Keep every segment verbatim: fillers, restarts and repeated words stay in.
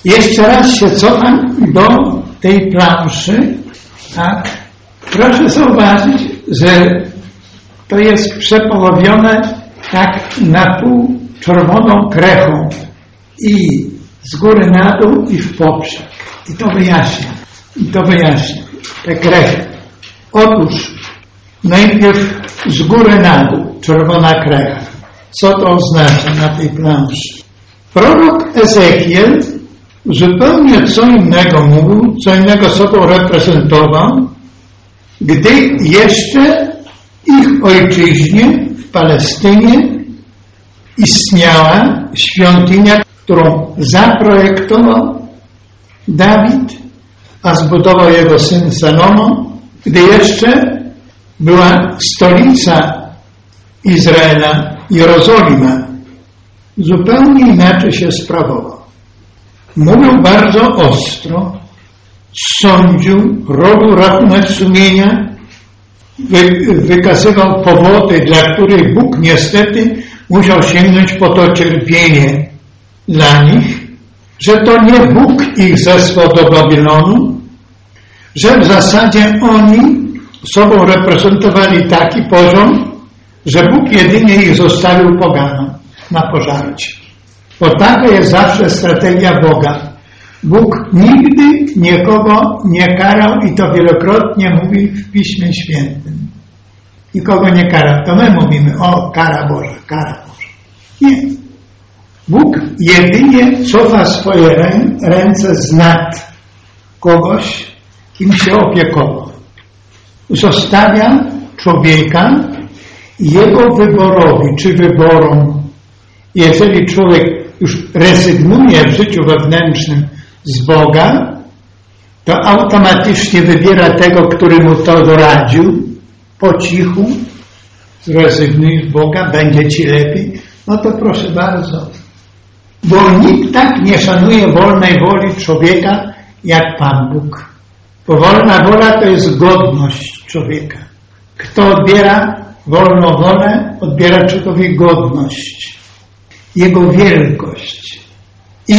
Jeszcze raz się cofam do tej planszy, tak? Proszę zauważyć, że to jest przepołowione tak na pół czerwoną krechą i z góry na dół i w poprzek. I to wyjaśnia. I to wyjaśnia. Te krechy. Otóż najpierw z góry na dół czerwona krecha. Co to oznacza na tej planszy? Prorok Ezechiel zupełnie co innego mówił, co innego sobą reprezentował, gdy jeszcze ich ojczyźnie w Palestynie istniała świątynia, którą zaprojektował Dawid, a zbudował jego syn Salomon, gdy jeszcze była stolica Izraela, Jerozolima. Zupełnie inaczej się sprawował. Mówił bardzo ostro, sądził, robił rachunek sumienia, wy, wykazywał powody, dla których Bóg niestety musiał sięgnąć po to cierpienie dla nich, że to nie Bóg ich zesłał do Babilonu, że w zasadzie oni sobą reprezentowali taki poziom, że Bóg jedynie ich zostawił poganom na pożarcie. Bo taka jest zawsze strategia Boga. Bóg nigdy nikogo nie karał i to wielokrotnie mówi w Piśmie Świętym. Nikogo nie karał. To my mówimy, o, kara Boża, kara Boża. Nie. Bóg jedynie cofa swoje rę, ręce z nad kogoś, kim się opiekował. Zostawia człowieka jego wyborowi, czy wyborom. Jeżeli człowiek już rezygnuje w życiu wewnętrznym z Boga, to automatycznie wybiera tego, który mu to doradził, po cichu, zrezygnuj z Boga, będzie ci lepiej. No to proszę bardzo. Bo nikt tak nie szanuje wolnej woli człowieka, jak Pan Bóg. Bo wolna wola to jest godność człowieka. Kto odbiera wolną wolę, odbiera człowiekowi godność, jego wielkość. I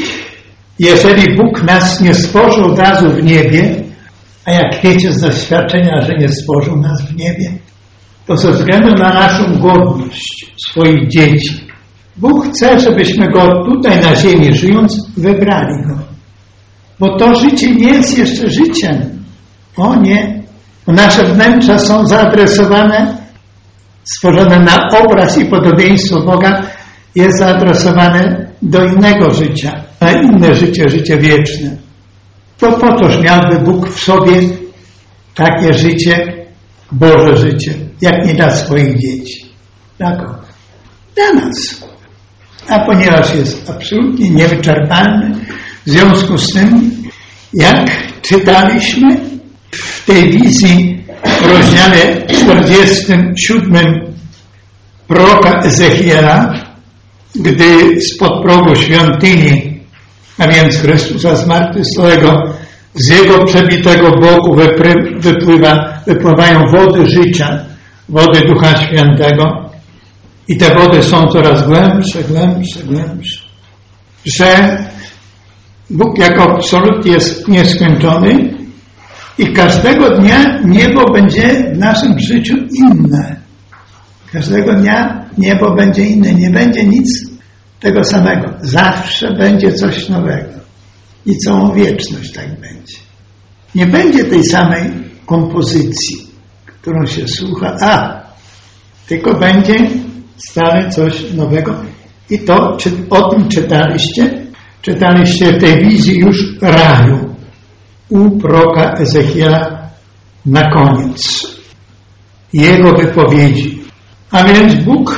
jeżeli Bóg nas nie stworzył od razu w niebie, a jak wiecie z doświadczenia, że nie stworzył nas w niebie, to ze względu na naszą godność swoich dzieci, Bóg chce, żebyśmy Go tutaj na ziemi żyjąc wybrali Go. Bo to życie nie jest jeszcze życiem. O nie. Bo nasze wnętrza są zaadresowane, stworzone na obraz i podobieństwo Boga, jest zaadresowane do innego życia, na inne życie, życie wieczne. To po toż miałby Bóg w sobie takie życie, Boże życie, jak nie dla swoich dzieci. Dla kogo? Dla nas. A ponieważ jest absolutnie niewyczerpalny, w związku z tym, jak czytaliśmy w tej wizji w rozdziale czterdziestym siódmym proroka Ezechiela, gdy spod progu świątyni, a więc Chrystusa zmartwychwstałego, z Jego przebitego boku wypływa, wypływają wody życia, wody Ducha Świętego i te wody są coraz głębsze, głębsze, głębsze. Że Bóg jako absolut jest nieskończony i każdego dnia niebo będzie w naszym życiu inne. Każdego dnia niebo będzie inne. Nie będzie nic tego samego. Zawsze będzie coś nowego. I całą wieczność tak będzie. Nie będzie tej samej kompozycji, którą się słucha, a tylko będzie stale coś nowego. I to, czy o tym czytaliście? Czytaliście w tej wizji już raju u proroka Ezechiela na koniec jego wypowiedzi. A więc Bóg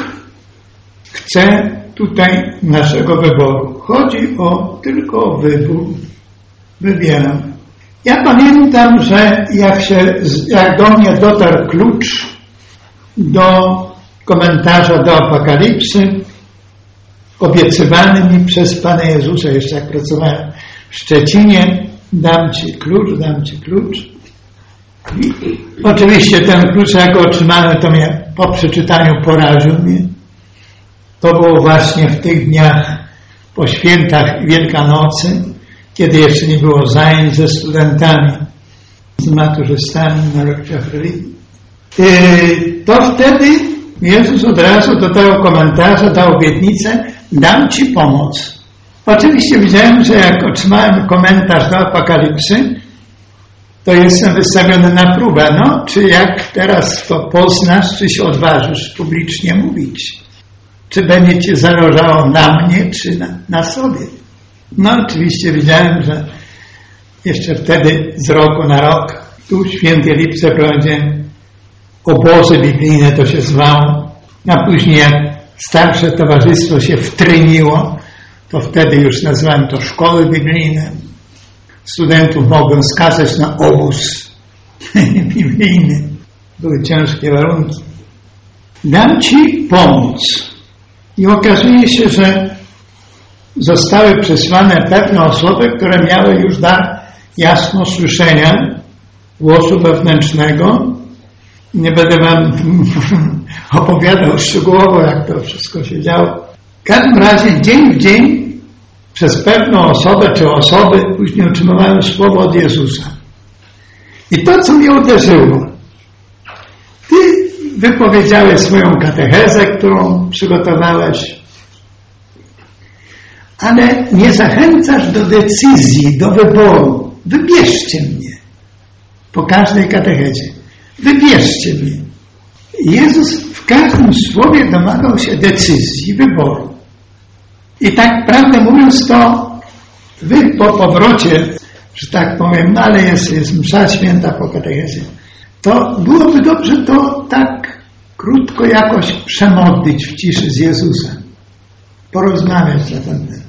chce tutaj naszego wyboru. Chodzi o tylko o wybór. Wybieram. Ja pamiętam, że jak, się, jak do mnie dotarł klucz do komentarza do Apokalipsy, obiecywany mi przez Pana Jezusa, jeszcze jak pracowałem w Szczecinie, dam Ci klucz, dam Ci klucz. I oczywiście ten klucz, jak go otrzymałem, to mnie po przeczytaniu poraził mnie. To było właśnie w tych dniach po świętach Wielkanocy, kiedy jeszcze nie było zajęć ze studentami, z maturzystami na lekcjach religii. To wtedy Jezus od razu do tego komentarza dał obietnicę: dam ci pomoc. Oczywiście widziałem, że jak otrzymałem komentarz do Apokalipsy, to jestem wystawiony na próbę. No, czy jak teraz to poznasz, czy się odważysz publicznie mówić? Czy będzie ci zależało na mnie, czy na, na sobie? No, oczywiście widziałem, że jeszcze wtedy z roku na rok tu w Świętej Lipce prowadziłem obozy biblijne, to się zwało, a później jak starsze towarzystwo się wtryniło, to wtedy już nazwałem to szkoły biblijne. Studentów mogłem skazać na obóz biblijny. Były ciężkie warunki. Dam ci pomóc. I okazuje się, że zostały przesłane pewne osoby, które miały już dar jasno słyszenia głosu wewnętrznego. Nie będę wam opowiadał szczegółowo, jak to wszystko się działo. W każdym razie dzień w dzień przez pewną osobę czy osoby później otrzymywałem słowo od Jezusa. I to, co mnie uderzyło: ty wypowiedziałeś swoją katechezę, którą przygotowałeś, ale nie zachęcasz do decyzji, do wyboru. Wybierzcie mnie po każdej katechezie. Wybierzcie mnie. Jezus w każdym słowie domagał się decyzji, wyboru. I tak prawdę mówiąc, to wy po powrocie, że tak powiem, no ale jest, jest msza święta po katechezie, to byłoby dobrze to tak krótko jakoś przemodlić w ciszy z Jezusem. Porozmawiać na ten temat.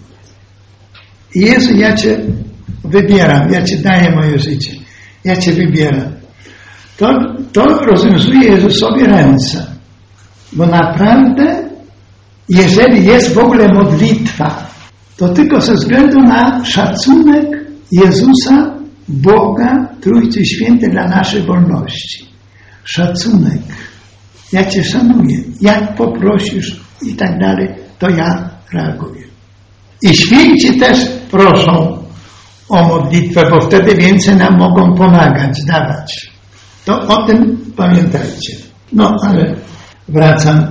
I Jezu, ja Cię wybieram, ja Ci daję moje życie. Ja Cię wybieram. To, to rozwiązuje Jezusowi ręce. Bo naprawdę, jeżeli jest w ogóle modlitwa, to tylko ze względu na szacunek Jezusa, Boga, Trójcy Świętej dla naszej wolności. Szacunek. Ja Cię szanuję. Jak poprosisz i tak dalej, to ja reaguję. I święci też proszą o modlitwę, bo wtedy więcej nam mogą pomagać, dawać. To o tym pamiętajcie. No, ale wracam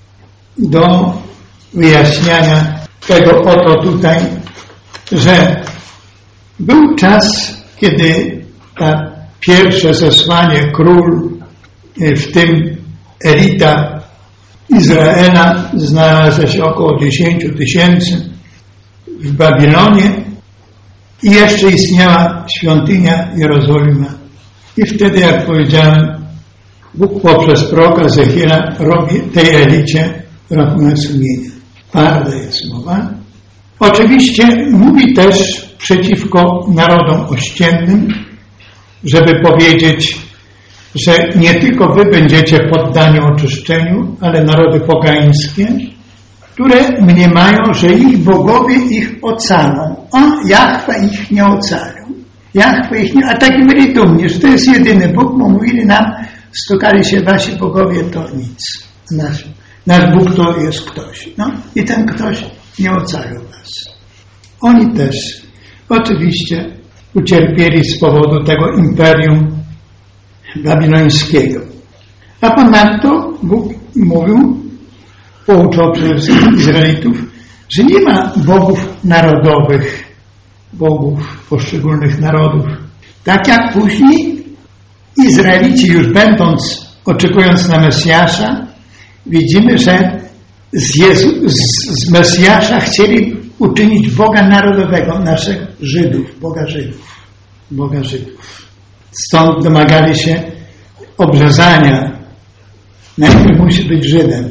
do wyjaśniania tego oto tutaj, że był czas, kiedy ta pierwsze zesłanie, król, w tym elita Izraela, znalazła się około dziesięciu tysięcy w Babilonie i jeszcze istniała świątynia Jerozolima. I wtedy, jak powiedziałem, Bóg poprzez proroka Ezechiela robi tej elicie rachunek sumienia. Twarda jest mowa. Oczywiście mówi też przeciwko narodom ościennym, żeby powiedzieć, że nie tylko wy będziecie poddani oczyszczeniu, ale narody pogańskie, które mniemają, że ich bogowie ich ocalą, a Jahwe ich nie ocalił. Jahwe ich nie, a taki byli dumni, że to jest jedyny Bóg, bo mówili nam, stukali się wasi bogowie, to nic. Nasz, nasz Bóg to jest ktoś. No i ten ktoś nie ocalił was. Oni też oczywiście ucierpieli z powodu tego imperium babilońskiego. A ponadto Bóg mówił, pouczał przez Izraelitów, że nie ma bogów narodowych, bogów poszczególnych narodów. Tak jak później Izraelici, już będąc, oczekując na Mesjasza, widzimy, że z, Jezu, z, z Mesjasza chcieli uczynić Boga narodowego, naszych Żydów, Boga Żydów, Boga Żydów. Stąd domagali się obrzezania. Najpierw musi być Żydem,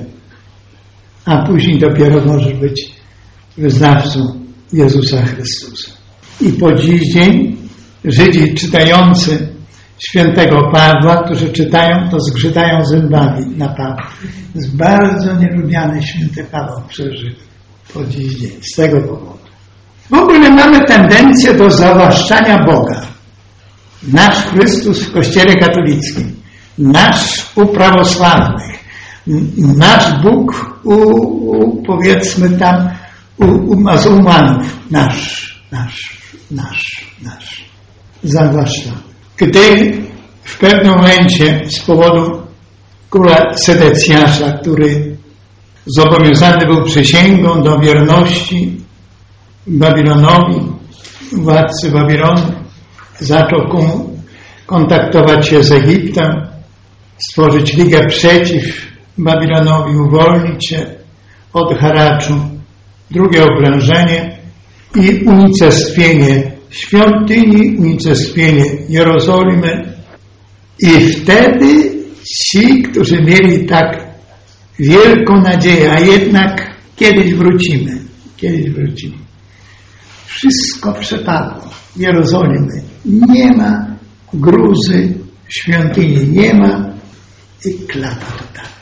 a później dopiero może być wyznawcą Jezusa Chrystusa. I po dziś dzień Żydzi czytający świętego Pawła, którzy czytają, to zgrzytają zębami na Pawła. Jest bardzo nielubiany święty Paweł przez Żydów po dziś dzień, z tego powodu. W ogóle mamy tendencję do zawłaszczania Boga. Nasz Chrystus w Kościele katolickim, nasz u prawosławnych, nasz Bóg u, u powiedzmy tam u, u muzułmanów, nasz, nasz nasz, nasz. Zwłaszcza gdy w pewnym momencie z powodu króla Sedecjasza, który zobowiązany był przysięgą do wierności Babilonowi, władcy Babilonu, zaczął kontaktować się z Egiptem, stworzyć ligę przeciw Babilonowi, uwolnić się od haraczu. Drugie oblężenie i unicestwienie świątyni, unicestwienie Jerozolimy. I wtedy ci, którzy mieli tak wielką nadzieję, a jednak kiedyś wrócimy, kiedyś wrócimy. Wszystko przepadło. Jerozolimy nie ma, gruzy, świątyni nie ma i klapa totalna.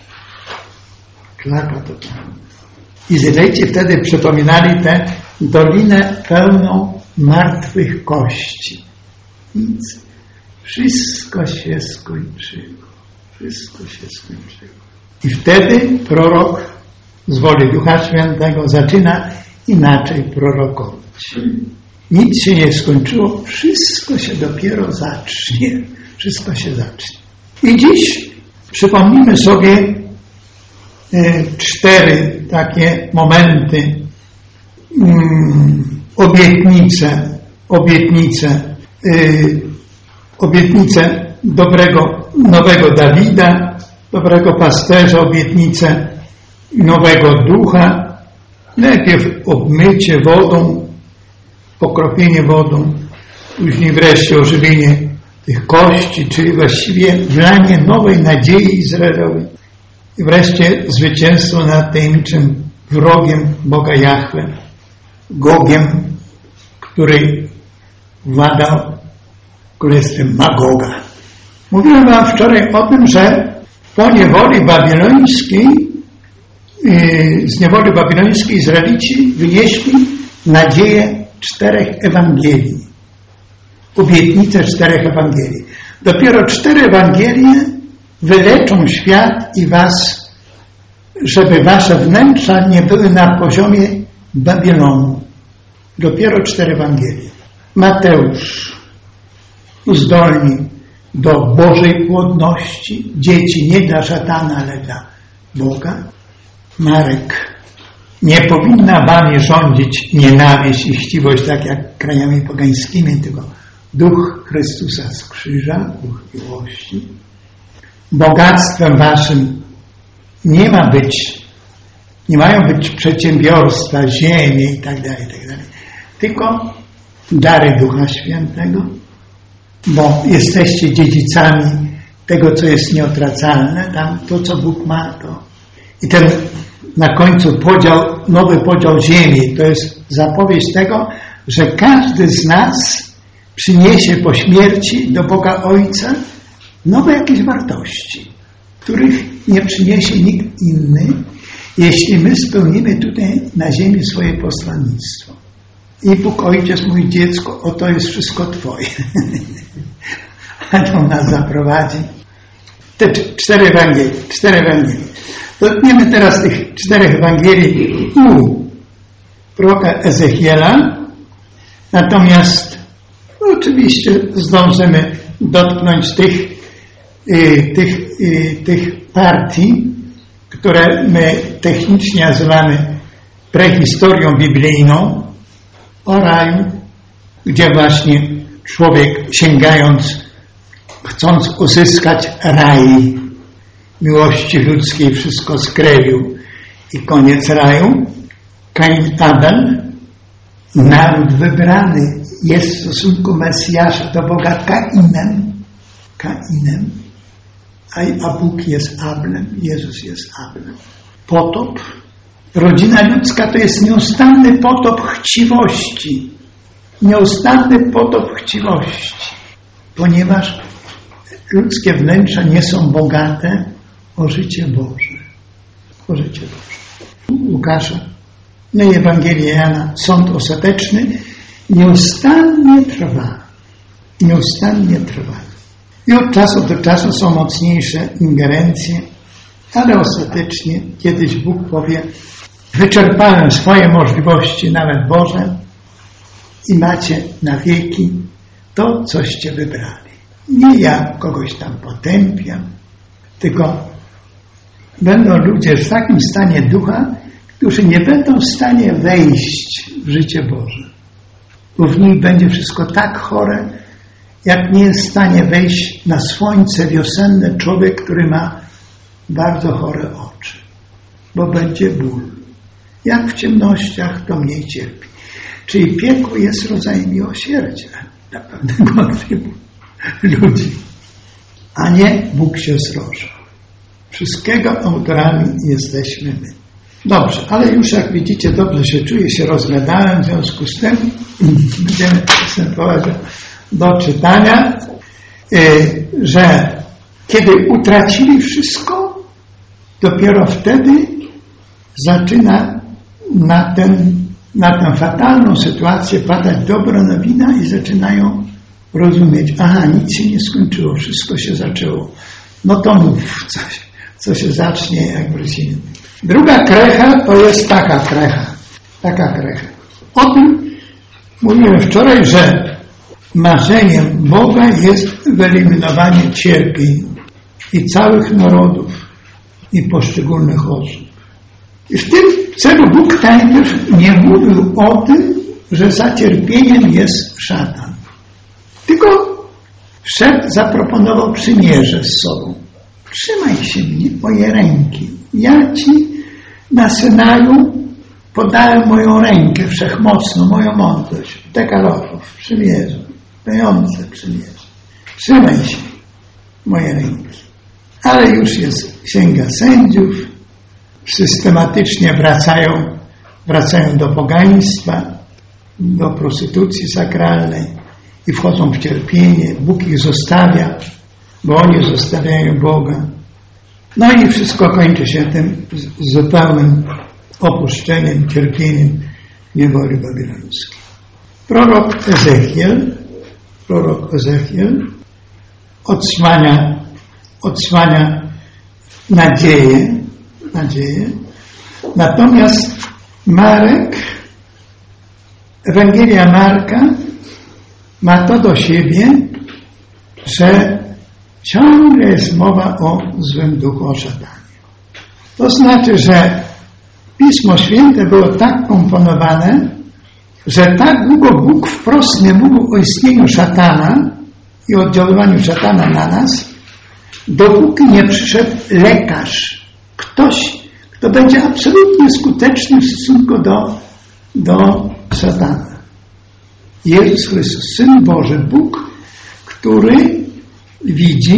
Klapa totalna. Izraelici wtedy przypominali tę dolinę pełną martwych kości. Nic. Wszystko się skończyło. Wszystko się skończyło. I wtedy prorok z woli Ducha Świętego zaczyna inaczej prorokować. Nic się nie skończyło, wszystko się dopiero zacznie. Wszystko się zacznie. I dziś przypomnimy sobie y, cztery takie momenty, mm, obietnice, obietnice, y, obietnice dobrego, nowego Dawida, dobrego pasterza, obietnice nowego ducha. Najpierw obmycie wodą, pokropienie wodą, później wreszcie ożywienie tych kości, czyli właściwie wlanie nowej nadziei Izraelowi. I wreszcie zwycięstwo nad tajemniczym wrogiem Boga Jahwe, Gogiem, który władał królestwem Magoga. Mówiłem wam wczoraj o tym, że po niewoli babilońskiej, z niewoli babilońskiej Izraelici wynieśli nadzieję czterech Ewangelii. Obietnicę czterech Ewangelii. Dopiero cztery Ewangelie wyleczą świat i was, żeby wasze wnętrza nie były na poziomie Babilonu. Dopiero cztery Ewangelie. Mateusz uzdolni do Bożej płodności. Dzieci nie dla szatana, ale dla Boga. Marek. Nie powinna wami rządzić nienawiść i chciwość, tak jak krajami pogańskimi, tylko Duch Chrystusa z krzyża, Duch miłości. Bogactwem waszym nie ma być, nie mają być przedsiębiorstwa, ziemie i tak dalej, i tak dalej, tylko dary Ducha Świętego, bo jesteście dziedzicami tego, co jest nieotracalne, tam to, co Bóg ma, to. I ten na końcu podział, nowy podział ziemi, to jest zapowiedź tego, że każdy z nas przyniesie po śmierci do Boga Ojca nowe jakieś wartości, których nie przyniesie nikt inny, jeśli my spełnimy tutaj na ziemi swoje posłannictwo. I Bóg Ojciec mówi: dziecko, oto jest wszystko Twoje. A to nas zaprowadzi. Te cztery Ewangelie, cztery Ewangelie. Dotkniemy teraz tych czterech Ewangelii u proroka Ezechiela, natomiast no, oczywiście zdążymy dotknąć tych, y, tych, y, tych partii, które my technicznie nazywamy prehistorią biblijną, o raju, gdzie właśnie człowiek, sięgając, chcąc uzyskać raj, miłości ludzkiej wszystko skrewił i koniec raju. Kain Abel, naród wybrany, jest w stosunku Mesjasza do Boga Kainem, Kainem, a, a Bóg jest Ablem, Jezus jest Ablem. Potop, rodzina ludzka to jest nieustanny potop chciwości, nieustanny potop chciwości, ponieważ ludzkie wnętrza nie są bogate o życie Boże. O życie Boże. Łukasza, no i Ewangelii Jana, sąd ostateczny nieustannie trwa. Nieustannie trwa. I od czasu do czasu są mocniejsze ingerencje, ale ostatecznie kiedyś Bóg powie: wyczerpałem swoje możliwości, nawet Boże, i macie na wieki to, coście wybrali. Nie ja kogoś tam potępiam, tylko będą ludzie w takim stanie ducha, którzy nie będą w stanie wejść w życie Boże. Bo w nich będzie wszystko tak chore, jak nie jest w stanie wejść na słońce wiosenne człowiek, który ma bardzo chore oczy. Bo będzie ból. Jak w ciemnościach, to mniej cierpi. Czyli piekło jest rodzajem miłosierdzia dla pewnego typu ludzi, a nie Bóg się srożał. Wszystkiego autorami jesteśmy my. Dobrze, ale już jak widzicie, dobrze się czuję, się rozgadałem, w związku z tym będziemy przystępować do czytania, że kiedy utracili wszystko, dopiero wtedy zaczyna na, ten, na tę fatalną sytuację padać dobra nowina i zaczynają rozumieć, aha, nic się nie skończyło, wszystko się zaczęło. No to mów, co się, co się zacznie, jak wrócimy. Druga krecha to jest taka krecha, taka krecha. O tym mówiłem wczoraj, że marzeniem Boga jest wyeliminowanie cierpień i całych narodów i poszczególnych osób. I w tym celu Bóg najpierw nie mówił o tym, że za cierpieniem jest szatan. Tylko wszedł, zaproponował przymierze z sobą. Trzymaj się mnie, moje ręki. Ja ci na Synaju podałem moją rękę wszechmocną, moją mądrość, dekalogów, przymierze, dające przymierze. Trzymaj się, moje ręki. Ale już jest księga sędziów, systematycznie wracają, wracają do pogaństwa, do prostytucji sakralnej i wchodzą w cierpienie. Bóg ich zostawia, bo oni zostawiają Boga. No i wszystko kończy się tym zupełnym opuszczeniem, cierpieniem niewoli babilońskiej. Prorok Ezechiel, prorok Ezechiel odsłania, odsłania nadzieję, nadzieję. Natomiast Marek, Ewangelia Marka ma to do siebie, że ciągle jest mowa o złym duchu, o szatanie. To znaczy, że Pismo Święte było tak komponowane, że tak długo Bóg wprost nie mówił o istnieniu szatana i oddziaływaniu szatana na nas, dopóki nie przyszedł lekarz, ktoś, kto będzie absolutnie skuteczny w stosunku do, do szatana. Jezus Chrystus, Syn Boży, Bóg, który widzi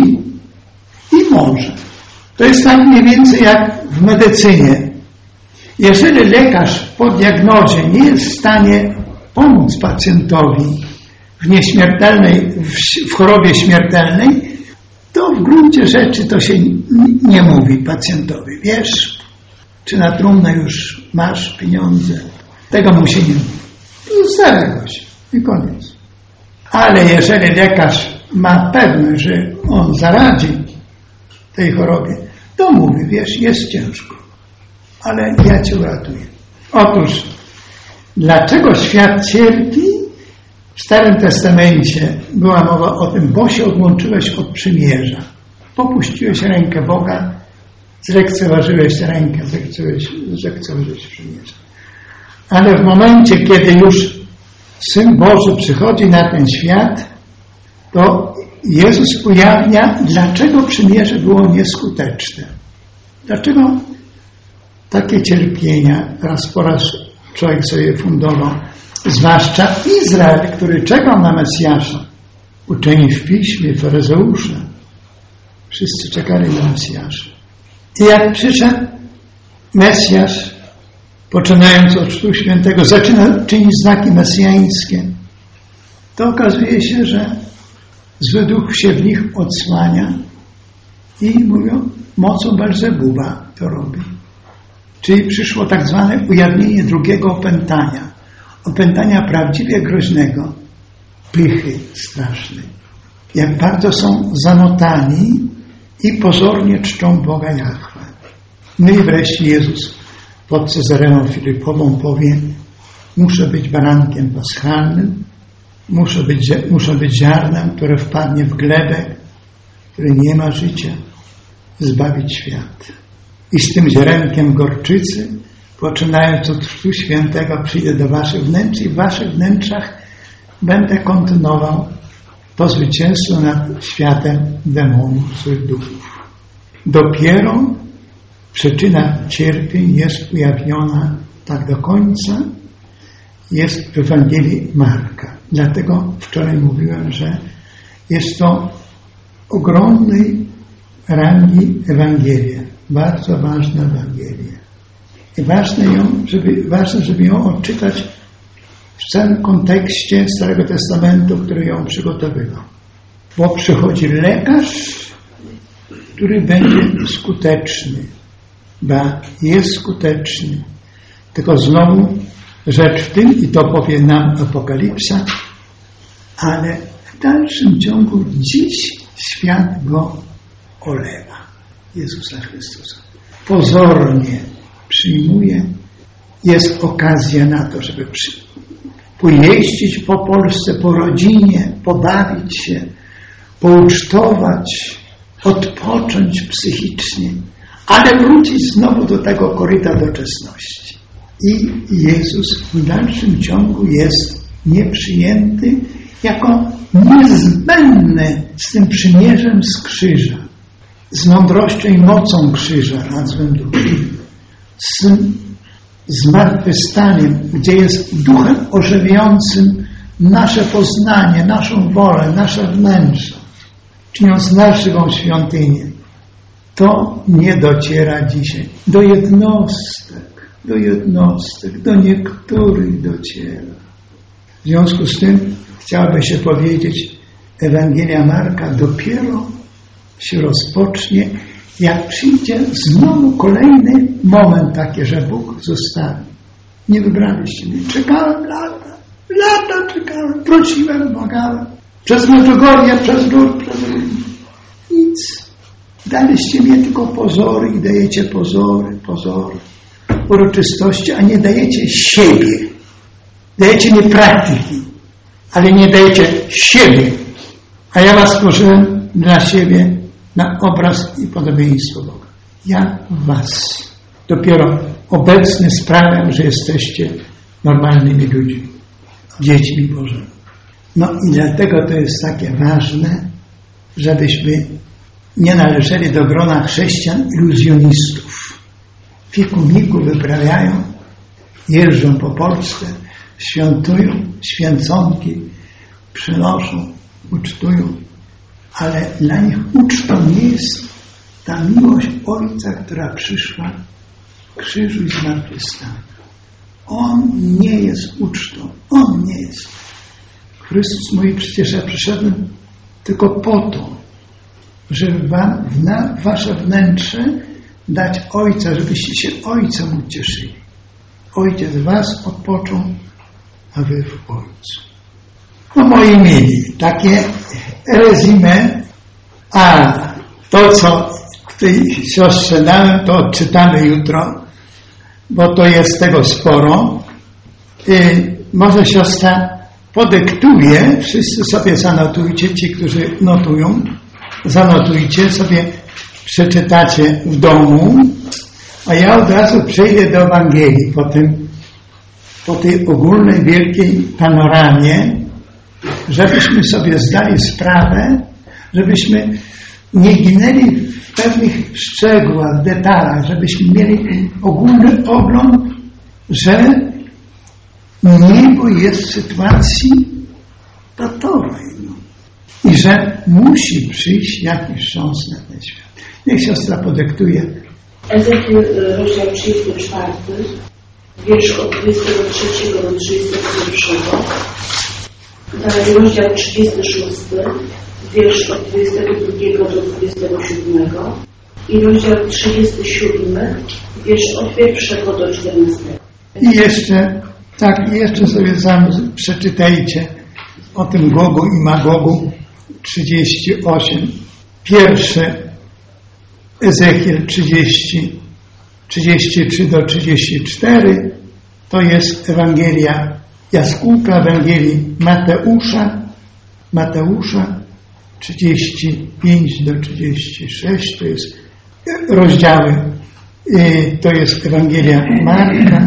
i może. To jest tak mniej więcej jak w medycynie. Jeżeli lekarz po diagnozie nie jest w stanie pomóc pacjentowi w nieśmiertelnej, w chorobie śmiertelnej, to w gruncie rzeczy to się nie mówi pacjentowi. Wiesz, czy na trumnę już masz pieniądze? Tego mu się nie mówi. Zostawia się i koniec. Ale jeżeli lekarz ma pewność, że on zaradzi tej chorobie, to mówi, wiesz, jest ciężko, ale ja cię uratuję. Otóż, dlaczego świat cierpi? W Starym Testamencie była mowa o tym, bo się odłączyłeś od przymierza. Popuściłeś rękę Boga, zlekceważyłeś rękę, zlekceważyłeś, zlekceważyłeś przymierze. Ale w momencie, kiedy już Syn Boży przychodzi na ten świat, to Jezus ujawnia, dlaczego przymierze było nieskuteczne. Dlaczego takie cierpienia raz po raz człowiek sobie fundował, zwłaszcza Izrael, który czekał na Mesjasza. Uczeni w Piśmie, faryzeusze, wszyscy czekali na Mesjasza. I jak przyszedł Mesjasz, poczynając od Chrztu Świętego, zaczyna czynić znaki mesjańskie, to okazuje się, że zły duch się w nich odsłania i mówią, mocą Belzebuba to robi. Czyli przyszło tak zwane ujawnienie drugiego opętania. Opętania prawdziwie groźnego, pychy strasznej. Jak bardzo są zanotani i pozornie czczą Boga Jahwe. No i wreszcie Jezus pod Cezareą Filipową powie, muszę być barankiem paschalnym, muszę być, muszę być ziarnem, które wpadnie w glebę, które nie ma życia, zbawić świat. I z tym ziarenkiem gorczycy, poczynając od Chrztu Świętego, przyjdę do waszych wnętrz i w waszych wnętrzach będę kontynuował to zwycięstwo nad światem demonów, złych duchów. Dopiero przyczyna cierpień jest ujawniona tak do końca, jest w Ewangelii Marka. Dlatego wczoraj mówiłem, że jest to ogromnej rangi Ewangelia. Bardzo ważna Ewangelia. I ważne, ją, żeby, ważne, żeby ją odczytać w całym kontekście Starego Testamentu, który ją przygotowywał. Bo przychodzi lekarz, który będzie skuteczny. Ba, jest skuteczny. Tylko znowu rzecz w tym, i to powie nam Apokalipsa, ale w dalszym ciągu dziś świat go olewa. Jezusa Chrystusa. Pozornie przyjmuje. Jest okazja na to, żeby przy, pojeździć po Polsce, po rodzinie, pobawić się, poucztować, odpocząć psychicznie, ale wrócić znowu do tego koryta doczesności. I Jezus w dalszym ciągu jest nieprzyjęty jako niezbędny z tym przymierzem z krzyża, z mądrością i mocą krzyża nad złym duchem, z zmartwychwstaniem, gdzie jest duchem ożywiającym nasze poznanie, naszą wolę, nasze wnętrze, czyniąc nas żywą świątynię. To nie dociera dzisiaj do jednostek, do jednostek, do niektórych dociera. W związku z tym chciałoby się powiedzieć, Ewangelia Marka dopiero się rozpocznie, jak przyjdzie znowu kolejny moment taki, że Bóg zostawi. Nie wybraliście mnie. Czekałem lata, lata czekałem, prosiłem, błagałem. Przez Medjugorje, przez Rur, przez Rur. Nic. Daliście mnie tylko pozory i dajecie pozory, pozory, uroczystości, a nie dajecie siebie. Dajecie mi praktyki, ale nie dajecie siebie. A ja was stworzyłem dla siebie na obraz i podobieństwo Boga. Ja was. Dopiero obecny sprawiam, że jesteście normalnymi ludźmi, dziećmi Bożymi. No i dlatego to jest takie ważne, żebyśmy nie należeli do grona chrześcijan iluzjonistów. Fikumiku wyprawiają, jeżdżą po Polsce, świętują, święconki przynoszą, ucztują, ale dla nich ucztą nie jest ta miłość Ojca, która przyszła w krzyżu i zmartwychwstania. On nie jest ucztą. On nie jest. Chrystus mówi, przecież ja przyszedłem tylko po to, żeby wam w na, wasze wnętrze dać Ojca, żebyście się Ojcem ucieszyli. Ojciec w was odpoczął, a wy w Ojcu. No moi mili, takie resume, a to, co w tej siostrze dałem, to odczytamy jutro, bo to jest tego sporo. I może siostra podyktuje, wszyscy sobie zanotujcie, ci, którzy notują, zanotujcie, sobie przeczytacie w domu, a ja od razu przejdę do Ewangelii po tym, po tej ogólnej, wielkiej panoramie, żebyśmy sobie zdali sprawę, żebyśmy nie ginęli w pewnych szczegółach, detalach, żebyśmy mieli ogólny ogląd, że niebo jest w sytuacji patowej i że musi przyjść jakiś sząs na ten świat. Niech siostra podyktuje. Ezechiel, rozdział trzydziesty czwarty, wiersz od dwudziestego trzeciego do trzydziestego pierwszego. Dalej rozdział trzydziesty szósty, wiersz od dwudziestego drugiego do dwudziestego siódmego. I rozdział trzydziesty siódmy, wiersz od pierwszego do czternastego. I jeszcze, tak, jeszcze sobie sam przeczytajcie o tym Gogu i Magogu trzydzieści osiem. Pierwszy Ezechiel trzydzieści, trzydzieści trzy do trzydziestu czterech, to jest Ewangelia, jaskółka Ewangelii Mateusza, Mateusza trzydzieści pięć do trzydziestu sześciu, to jest rozdziały, to jest Ewangelia Marka,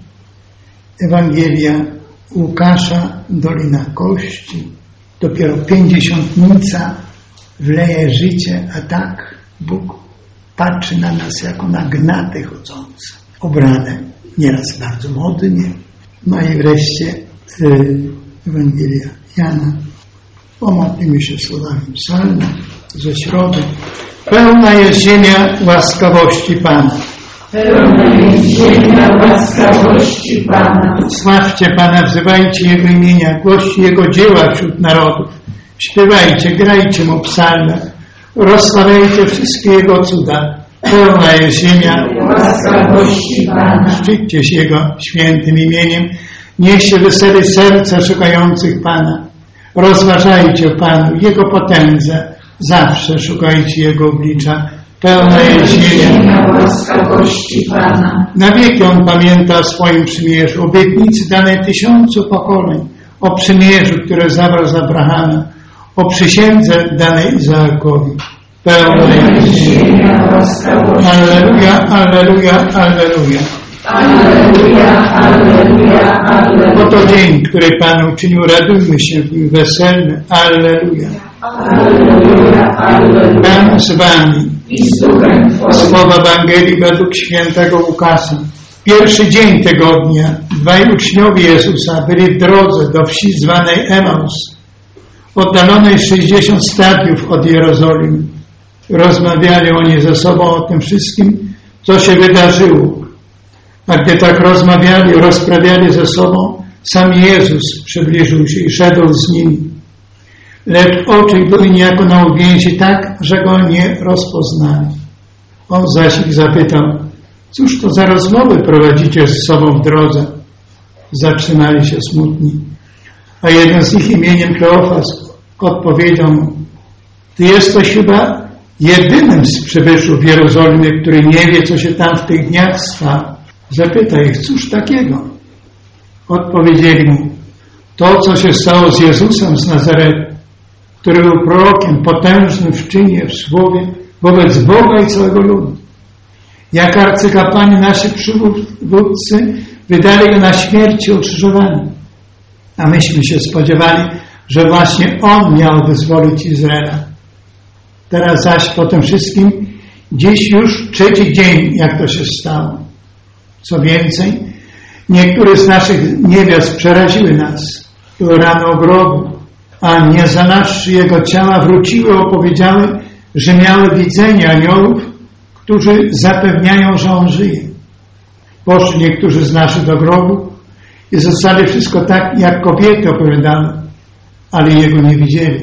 Ewangelia Łukasza, Dolina Kości, dopiero pięćdziesiątnica wleje życie, a tak Bóg patrzy na nas jako na gnaty chodzące, obrane, nieraz bardzo modnie. No i wreszcie y, Ewangelia Jana. Pomodlimy się słowami psalmu ze środy. Pełna jest ziemia łaskawości Pana. Pełna jest ziemia łaskawości Pana. Sławcie Pana, wzywajcie Jego imienia, głoście Jego dzieła wśród narodów. Śpiewajcie, grajcie Mu psalmy, rozsławiajcie wszystkie Jego cuda. Pełna jest ziemia łaskawości Pana. Szczyćcie się Jego świętym imieniem. Nieście wesele serca szukających Pana. Rozważajcie o Panu, Jego potędze. Zawsze szukajcie Jego oblicza. Pełna jest ziemia łaskawości Pana. Na wieki On pamięta o swoim przymierzu, obietnicy danej tysiącu pokoleń, o przymierzu, które zawarł z Abrahamem, o przysiędze danej Izaakowi. Pełna jest ziemia łaskawości. Alleluja, alleluja, alleluja. Alleluja, alleluja, alleluja. Oto dzień, który Pan uczynił, radujmy się w nim, weselmy. Alleluja. Alleluja, alleluja. Pan z wami. I z duchem Twoim. Słowa Ewangelii według świętego Łukasza. Pierwszy dzień tygodnia dwaj uczniowie Jezusa byli w drodze do wsi zwanej Emaus, oddalonej sześćdziesiąt stadiów od Jerozolimy. Rozmawiali oni ze sobą o tym wszystkim, co się wydarzyło. A gdy tak rozmawiali, rozprawiali ze sobą, sam Jezus przybliżył się i szedł z nimi. Lecz oczy były niejako na uwięzi tak, że go nie rozpoznali. On zaś ich zapytał, cóż to za rozmowy prowadzicie ze sobą w drodze? Zatrzymali się smutni. A jeden z nich imieniem Kleofas odpowiedział mu, ty jesteś chyba jedynym z przybyszów w Jerozolimie, który nie wie, co się tam w tych dniach stało. Zapytaj ich, cóż takiego? Odpowiedzieli mu, to, co się stało z Jezusem z Nazaretu, który był prorokiem, potężnym w czynie, w słowie, wobec Boga i całego ludu. Jak arcykapłani nasi przywódcy wydali go na śmierć i ukrzyżowanie. A myśmy się spodziewali, że właśnie On miał wyzwolić Izraela. Teraz zaś po tym wszystkim, dziś już trzeci dzień, jak to się stało. Co więcej, niektóre z naszych niewiast przeraziły nas. Były rany ogrodu, a nie zanaszczy jego ciała wróciły, opowiedziały, że miały widzenie aniołów, którzy zapewniają, że on żyje. Poszli niektórzy z naszych do grobu i zostali wszystko tak, jak kobiety opowiadały, ale jego nie widzieli.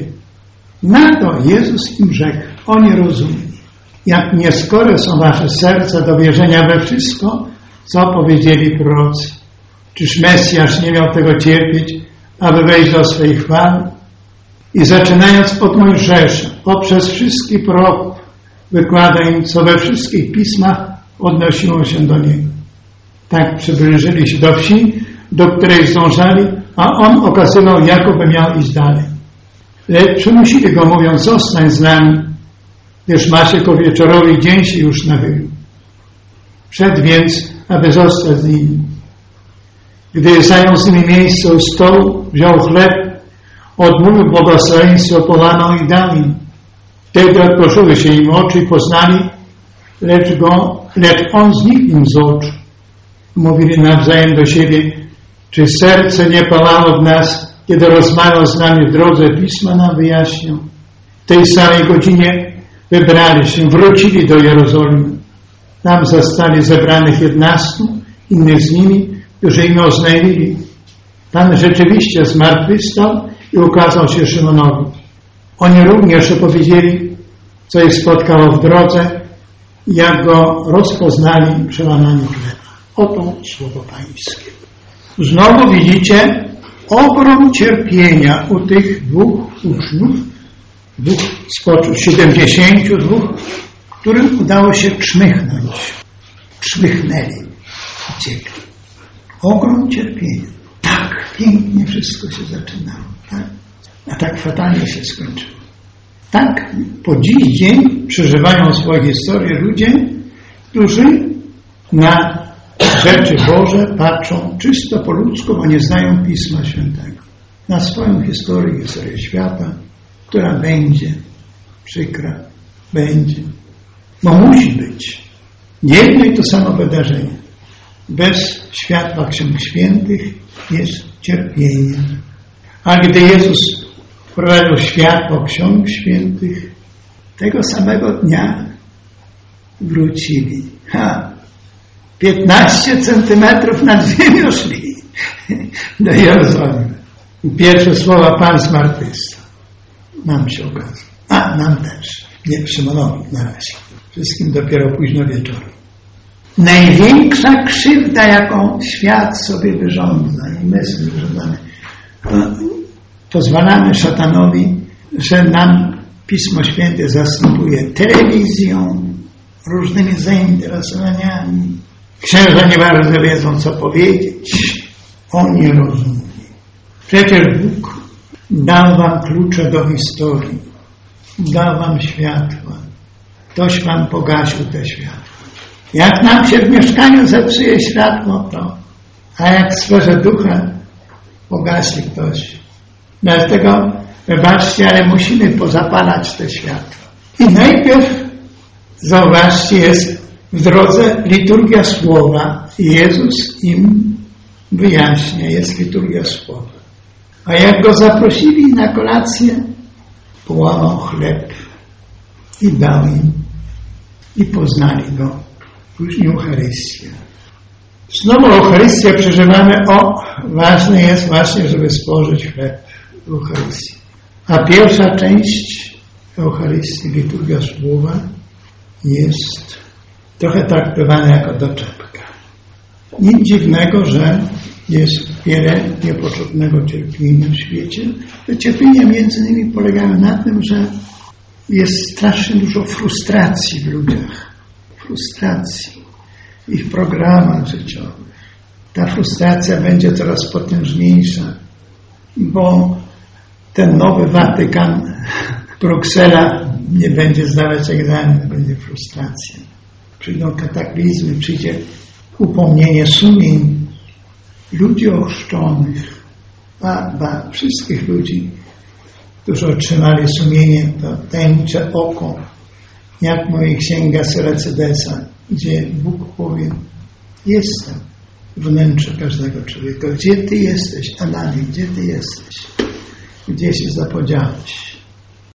Na to Jezus im rzekł, oni rozumieli, jak nieskore są wasze serca do wierzenia we wszystko, co powiedzieli prorocy. Czyż Mesjasz nie miał tego cierpieć, aby wejść do swej chwały? I zaczynając od Mojżesza, poprzez wszystkich proroków, wykłada im, co we wszystkich pismach odnosiło się do Niego. Tak przybliżyli się do wsi, do której zdążali, a On okazywał, jakoby miał iść dalej. Lecz przymusili Go, mówiąc, zostań z nami, gdyż macie ku wieczorowi dzień się już nachylił. Wszedł więc, aby zostać z nimi. Gdy zajął z nimi miejsce u stołu, wziął chleb, odmówił błogosławieństwo, połamał i dał im. Wtedy otworzyły się im oczy i poznali, lecz, go, lecz On zniknął z oczu. Mówili nawzajem do siebie, czy serce nie palało w nas, kiedy rozmawiał z nami w drodze, Pisma nam wyjaśnią. W tej samej godzinie wybrali się, wrócili do Jerozolimy. Tam zastali zebranych jedenastu, innych z nimi, którzy im oznajmili. Pan rzeczywiście zmartwychwstał i ukazał się Szymonowi. Oni również opowiedzieli, co ich spotkało w drodze, jak go rozpoznali przy łamaniu chleba. Oto słowo Pańskie. Znowu widzicie ogrom cierpienia u tych dwóch uczniów, dwóch spośród siedemdziesięciu dwóch, którym udało się czmychnąć. Czmychnęli, uciekli. Ogrom cierpienia. Tak pięknie wszystko się zaczynało, tak? A tak fatalnie się skończyło. Tak po dziś dzień przeżywają swoje historie ludzie, którzy na rzeczy Boże patrzą czysto po ludzku, a nie znają Pisma Świętego. Na swoją historię, historię świata, która będzie przykra, będzie. Bo musi być jedno i to samo wydarzenie. Bez światła Ksiąg Świętych jest cierpienie. A gdy Jezus wprowadził światło Ksiąg Świętych, tego samego dnia wrócili. Ha! piętnaście centymetrów nad ziemią szli do Jerozolimy. I pierwsze słowa Pan zmartwychwstał. Nam się okazał. A, nam też. Nie, Szymonowi na razie. Wszystkim dopiero późno wieczorem. Największa krzywda, jaką świat sobie wyrządza i my sobie wyrządzamy, to pozwalamy szatanowi, że nam Pismo Święte zastępuje telewizją, różnymi zainteresowaniami. Księża nie bardzo wiedzą, co powiedzieć. Oni rozumieją. Przecież Bóg dał wam klucze do historii. Dał wam światła. Ktoś wam pogasił te światła. Jak nam się w mieszkaniu zepsuje światło, to a jak w sferze ducha pogasi ktoś. Dlatego, wybaczcie, ale musimy pozapalać te światła. I najpierw, zauważcie, jest w drodze liturgia słowa. Jezus im wyjaśnia, jest liturgia słowa. A jak go zaprosili na kolację, połamał chleb i dał im. I poznali go. Później Eucharystia. Znowu Eucharystię przeżywamy. O, ważne jest właśnie, żeby spożyć chleb w Eucharystii. A pierwsza część Eucharystii, liturgia słowa, jest trochę traktowana jako doczepka. Nic dziwnego, że jest wiele niepotrzebnego cierpienia w świecie. Te cierpienia między innymi polegają na tym, że jest strasznie dużo frustracji w ludziach. Frustracji w ich programach życiowych. Ta frustracja będzie coraz potężniejsza, bo ten nowy Watykan, Bruksela nie będzie zdawać egzaminu, będzie frustracja. Przyjdą kataklizmy, przyjdzie upomnienie sumień ludzi ochrzczonych, ba, ba, wszystkich ludzi, którzy otrzymali sumienie, to tajemnicze oko, jak moja księga Syracidesa, gdzie Bóg powie, jestem wnętrze każdego człowieka. Gdzie ty jesteś, Adamie, gdzie ty jesteś? Gdzie się zapodziałeś?